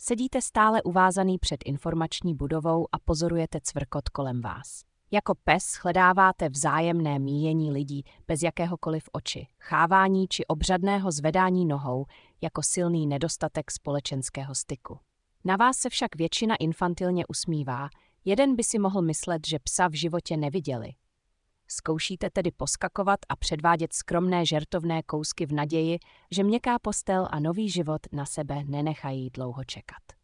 Sedíte stále uvázaný před informační budovou a pozorujete cvrkot kolem vás. Jako pes shledáváte vzájemné míjení lidí bez jakéhokoliv oči, chávání či obřadného zvedání nohou jako silný nedostatek společenského styku. Na vás se však většina infantilně usmívá, jeden by si mohl myslet, že psa v životě neviděli. Zkoušíte tedy poskakovat a předvádět skromné žertovné kousky v naději, že měkká postel a nový život na sebe nenechají dlouho čekat.